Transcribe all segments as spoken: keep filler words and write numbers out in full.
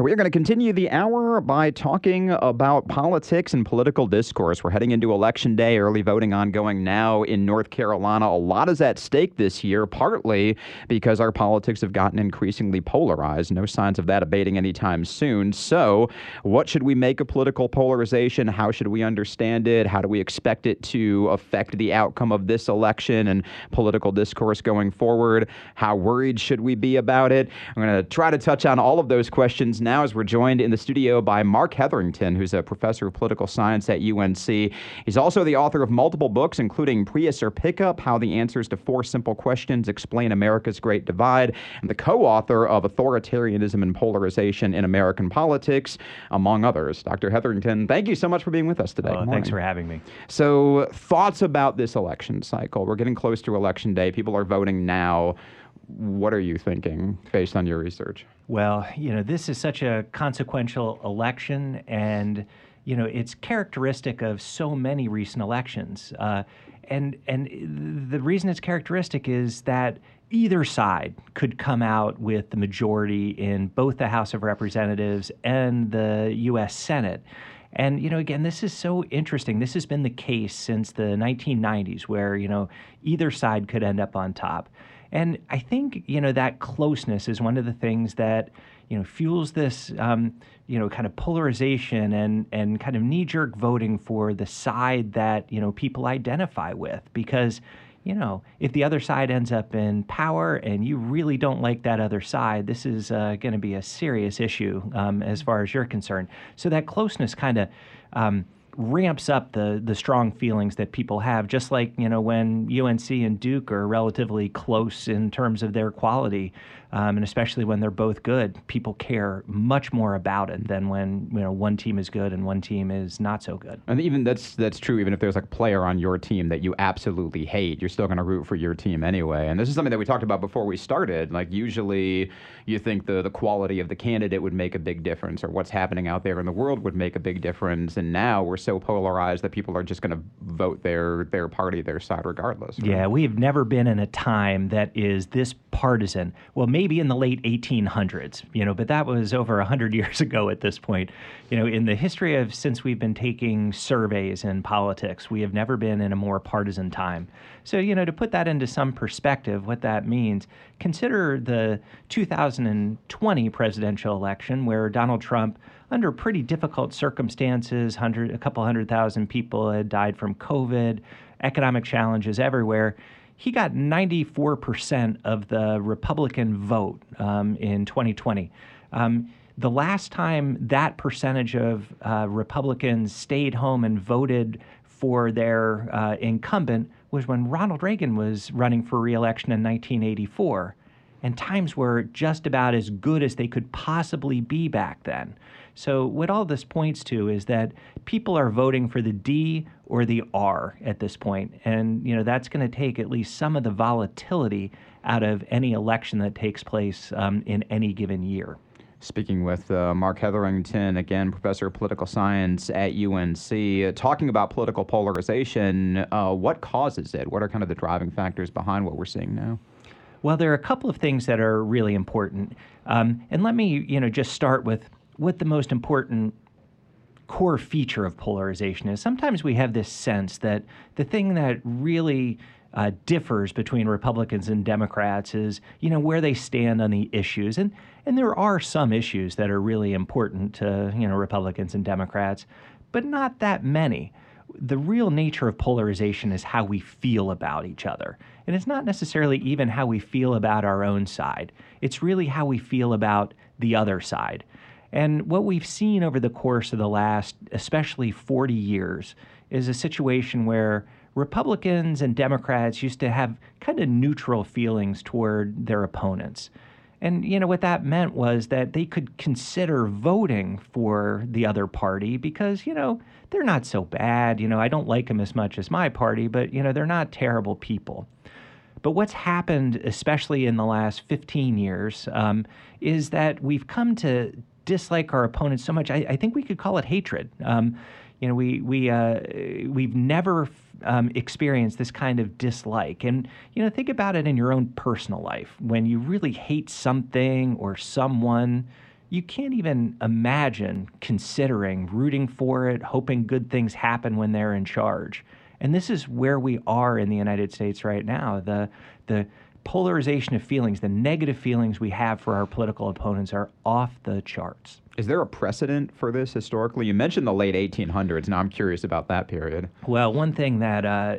We are going to continue the hour by talking about politics and political discourse. We're heading into Election Day, early voting ongoing now in North Carolina. A lot is at stake this year, partly because our politics have gotten increasingly polarized. No signs of that abating anytime soon. So what should we make of political polarization? How should we understand it? How do we expect it to affect the outcome of this election and political discourse going forward? How worried should we be about it? I'm going to try to touch on all of those questions now as we're joined in the studio by Mark Hetherington, who's a professor of political science at U N C. He's also the author of multiple books, including Prius or Pickup, How the Answers to Four Simple Questions Explain America's Great Divide, and the co-author of Authoritarianism and Polarization in American Politics, among others. Doctor Hetherington, thank you so much for being with us today. Oh, thanks for having me. So, thoughts about this election cycle? We're getting close to Election Day. People are voting now. What are you thinking based on your research? Well, you know, this is such a consequential election, and, you know, it's characteristic of so many recent elections. Uh, and and the reason it's characteristic is that either side could come out with the majority in both the House of Representatives and the U S Senate. And, you know, again, this is so interesting. This has been the case since the nineteen nineties, where, you know, either side could end up on top. And I think, you know, that closeness is one of the things that, you know, fuels this, um, you know, kind of polarization and, and kind of knee-jerk voting for the side that, you know, people identify with. Because, you know, if the other side ends up in power and you really don't like that other side, this is uh, going to be a serious issue um, as far as you're concerned. So that closeness kind of um, ramps up the the strong feelings that people have, just like, you know, when U N C and Duke are relatively close in terms of their quality, um, and especially when they're both good, people care much more about it than when, you know, one team is good and one team is not so good. And even that's that's true. Even if there's like a player on your team that you absolutely hate, you're still going to root for your team anyway. And this is something that we talked about before we started. Like, usually you think the the quality of the candidate would make a big difference, or what's happening out there in the world would make a big difference. And now we're so polarized that people are just going to vote their their party, their side, regardless. Right? Yeah, we have never been in a time that is this partisan. Well, maybe in the late eighteen hundreds, you know, but that was over one hundred years ago at this point. You know, in the history of since we've been taking surveys in politics, we have never been in a more partisan time. So, you know, to put that into some perspective, what that means, consider the two thousand twenty presidential election where Donald Trump, under pretty difficult circumstances, hundred, a couple hundred thousand people had died from COVID, economic challenges everywhere. He got ninety-four percent of the Republican vote um, in twenty twenty. Um, the last time that percentage of uh, Republicans stayed home and voted for their uh, incumbent was when Ronald Reagan was running for re-election in nineteen eighty-four. And times were just about as good as they could possibly be back then. So what all this points to is that people are voting for the D or the R at this point. And, you know, that's going to take at least some of the volatility out of any election that takes place um, in any given year. Speaking with uh, Mark Hetherington, again, professor of political science at U N C, uh, talking about political polarization, uh, what causes it? What are kind of the driving factors behind what we're seeing now? Well, there are a couple of things that are really important. Um, and let me, you know, just start with what the most important core feature of polarization is. Sometimes we have this sense that the thing that really uh, differs between Republicans and Democrats is, you know, where they stand on the issues. And and there are some issues that are really important to, you know, Republicans and Democrats, but not that many. The real nature of polarization is how we feel about each other. And it's not necessarily even how we feel about our own side. It's really how we feel about the other side. And what we've seen over the course of the last, especially forty years, is a situation where Republicans and Democrats used to have kind of neutral feelings toward their opponents. And, you know, what that meant was that they could consider voting for the other party because, you know, they're not so bad. You know, I don't like them as much as my party, but, you know, they're not terrible people. But what's happened, especially in the last fifteen years, um, is that we've come to dislike our opponents so much. I, I think we could call it hatred. Um, you know, we we uh, we've never um, experienced this kind of dislike. And you know, think about it in your own personal life. When you really hate something or someone, you can't even imagine considering rooting for it, hoping good things happen when they're in charge. And this is where we are in the United States right now. The, the polarization of feelings, the negative feelings we have for our political opponents are off the charts. Is there a precedent for this historically? You mentioned the late eighteen hundreds. Now I'm curious about that period. Well, one thing that uh,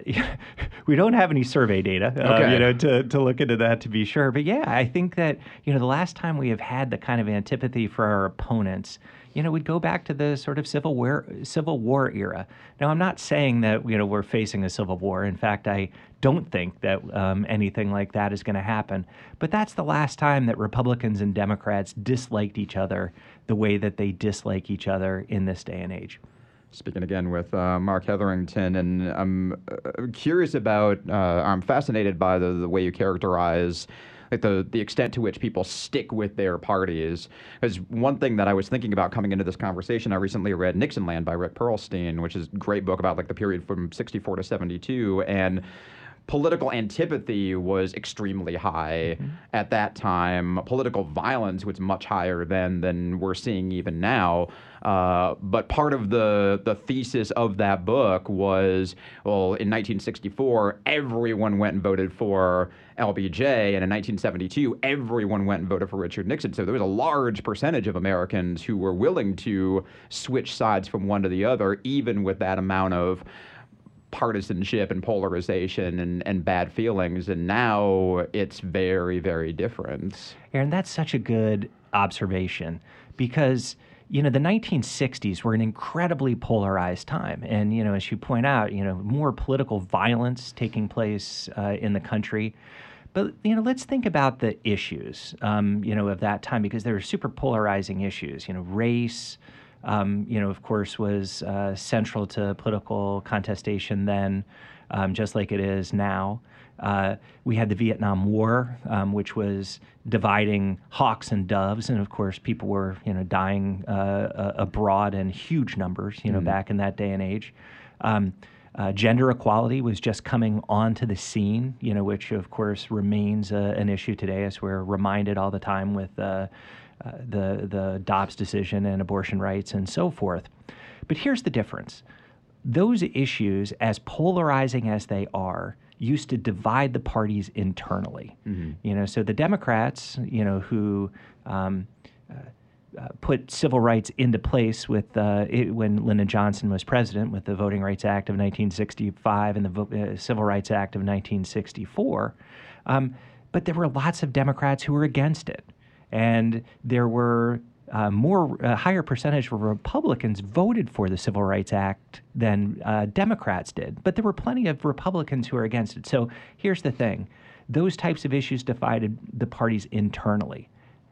we don't have any survey data, uh, okay. you know, to, to look into that to be sure. But yeah, I think that, you know, the last time we have had the kind of antipathy for our opponents, you know, we'd go back to the sort of Civil War, Civil War era. Now, I'm not saying that, you know, we're facing a civil war. In fact, I don't think that um, anything like that is going to happen. But that's the last time that Republicans and Democrats disliked each other the way that they dislike each other in this day and age. Speaking again with uh, Mark Hetherington, and I'm uh, curious about, uh, I'm fascinated by the, the way you characterize like the, the extent to which people stick with their parties. Because one thing that I was thinking about coming into this conversation, I recently read Nixonland by Rick Perlstein, which is a great book about like the period from sixty-four to seventy-two, and political antipathy was extremely high mm-hmm. at that time. Political violence was much higher then than we're seeing even now. Uh, but part of the the thesis of that book was, well, in nineteen sixty-four, everyone went and voted for L B J, and in nineteen seventy-two, everyone went and voted for Richard Nixon. So there was a large percentage of Americans who were willing to switch sides from one to the other, even with that amount of partisanship and polarization and, and bad feelings. And now it's very, very different. Aaron, that's such a good observation because, you know, the nineteen sixties were an incredibly polarized time. And, you know, as you point out, you know, more political violence taking place uh, in the country. But, you know, let's think about the issues, um, you know, of that time, because there were super polarizing issues, you know, race, Um, you know, of course, was uh, central to political contestation then, um, just like it is now. Uh, we had the Vietnam War, um, which was dividing hawks and doves, and of course, people were, you know, dying uh, abroad in huge numbers, you know, mm. back in that day and age. Um, uh, gender equality was just coming onto the scene, you know, which of course remains uh, an issue today, as we're reminded all the time with Uh, Uh, the the Dobbs decision and abortion rights and so forth. But here's the difference. Those issues, as polarizing as they are, used to divide the parties internally. Mm-hmm. You know, so the Democrats, you know, who um, uh, uh, put civil rights into place with uh, it, when Lyndon Johnson was president, with the Voting Rights Act of nineteen sixty-five and the uh, Civil Rights Act of nineteen sixty-four. Um, but there were lots of Democrats who were against it. And there were uh, more, a higher percentage of Republicans voted for the Civil Rights Act than uh, Democrats did. But there were plenty of Republicans who were against it. So here's the thing. Those types of issues divided the parties internally.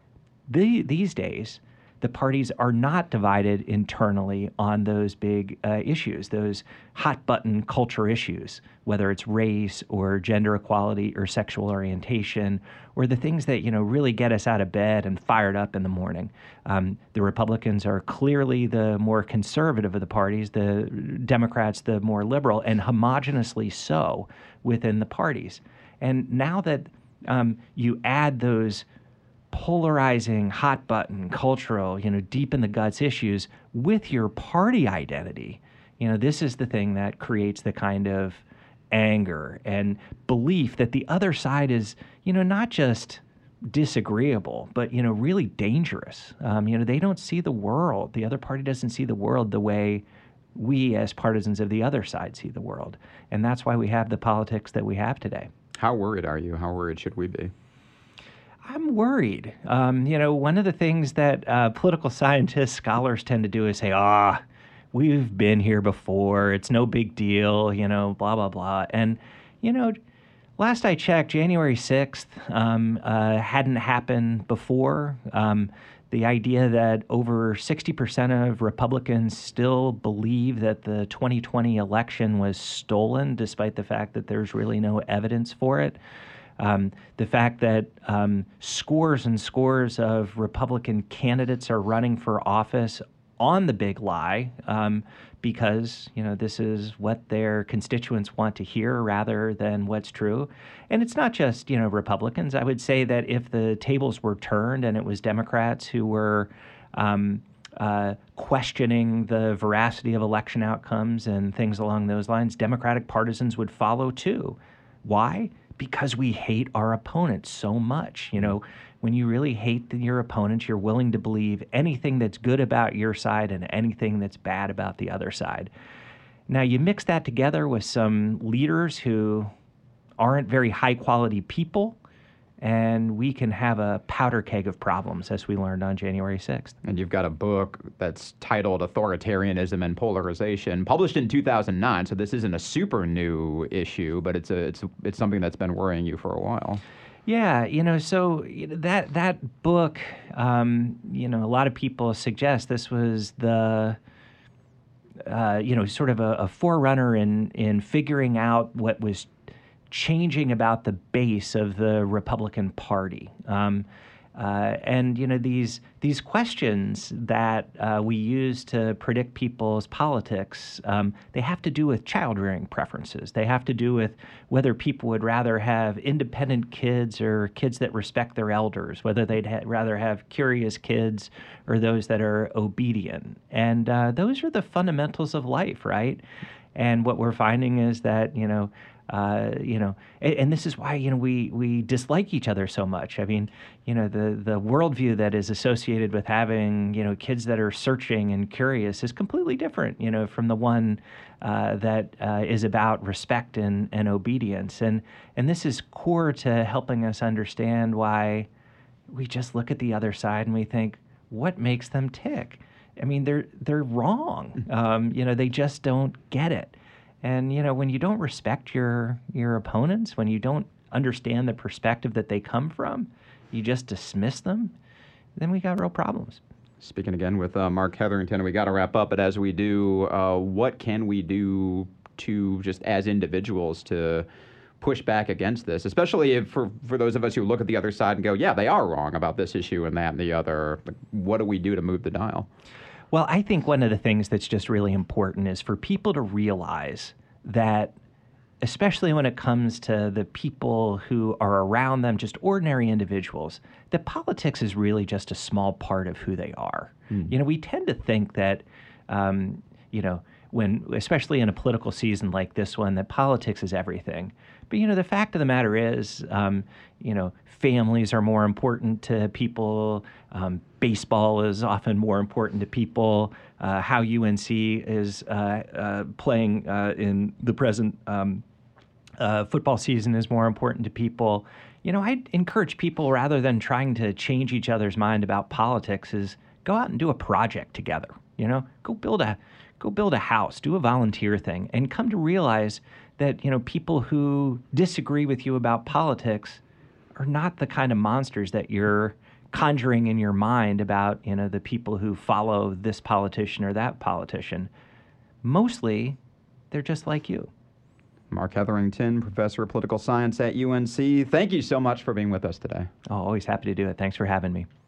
The, these days, the parties are not divided internally on those big uh, issues, those hot-button culture issues, whether it's race or gender equality or sexual orientation, or the things that, you know, really get us out of bed and fired up in the morning. Um, the Republicans are clearly the more conservative of the parties, the Democrats the more liberal, and homogeneously so within the parties. And now that um, you add those polarizing, hot-button, cultural, you know, deep-in-the-guts issues with your party identity, you know, this is the thing that creates the kind of anger and belief that the other side is, you know, not just disagreeable, but, you know, really dangerous. Um, you know, they don't see the world. The other party doesn't see the world the way we as partisans of the other side see the world. And that's why we have the politics that we have today. How worried are you? How worried should we be? I'm worried. Um, you know, one of the things that uh, political scientists, scholars tend to do is say, ah, we've been here before. It's no big deal, you know, blah, blah, blah. And, you know, last I checked, January sixth um, uh, hadn't happened before. Um, the idea that over sixty percent of Republicans still believe that the twenty twenty election was stolen, despite the fact that there's really no evidence for it. Um, the fact that um, scores and scores of Republican candidates are running for office, on the big lie um, because, you know, this is what their constituents want to hear rather than what's true. And it's not just, you know, Republicans. I would say that if the tables were turned and it was Democrats who were um, uh, questioning the veracity of election outcomes and things along those lines, Democratic partisans would follow too. Why? Because we hate our opponents so much. You know, when you really hate the, your opponents, you're willing to believe anything that's good about your side and anything that's bad about the other side. Now, you mix that together with some leaders who aren't very high-quality people, and we can have a powder keg of problems, as we learned on January sixth. And you've got a book that's titled Authoritarianism and Polarization, published in two thousand nine, so this isn't a super new issue, but it's a, it's it's something that's been worrying you for a while. Yeah, you know, so you know, that that book, um, you know, a lot of people suggest this was the, uh, you know, sort of a, a forerunner in in figuring out what was changing about the base of the Republican Party. Um, uh, and, you know, these these questions that uh, we use to predict people's politics, um, they have to do with child-rearing preferences. They have to do with whether people would rather have independent kids or kids that respect their elders, whether they'd ha- rather have curious kids or those that are obedient. And uh, those are the fundamentals of life, right? And what we're finding is that, you know, Uh, you know, and, and this is why, you know, we, we dislike each other so much. I mean, you know, the, the worldview that is associated with having, you know, kids that are searching and curious is completely different, you know, from the one uh, that uh, is about respect and, and obedience. And, and this is core to helping us understand why we just look at the other side and we think, what makes them tick? I mean, they're, they're wrong. Um, you know, they just don't get it. And, you know, when you don't respect your your opponents, when you don't understand the perspective that they come from, you just dismiss them, then we got real problems. Speaking again with uh, Mark Hetherington, we got to wrap up, but as we do, uh, what can we do to just as individuals to push back against this, especially if for, for those of us who look at the other side and go, yeah, they are wrong about this issue and that and the other. Like, what do we do to move the dial? Well, I think one of the things that's just really important is for people to realize that, especially when it comes to the people who are around them, just ordinary individuals, that politics is really just a small part of who they are. Mm. You know, we tend to think that, um, you know, when, especially in a political season like this one, that politics is everything. But, you know, the fact of the matter is, um, you know, families are more important to people. Um, baseball is often more important to people. Uh, how U N C is uh, uh, playing uh, in the present um, uh, football season is more important to people. You know, I encourage people, rather than trying to change each other's mind about politics, is go out and do a project together. You know, go build a go build a house, do a volunteer thing, and come to realize that, you know, people who disagree with you about politics are not the kind of monsters that you're conjuring in your mind about, you know, the people who follow this politician or that politician. Mostly, they're just like you. Mark Hetherington, professor of political science at U N C. Thank you so much for being with us today. Oh, always happy to do it. Thanks for having me.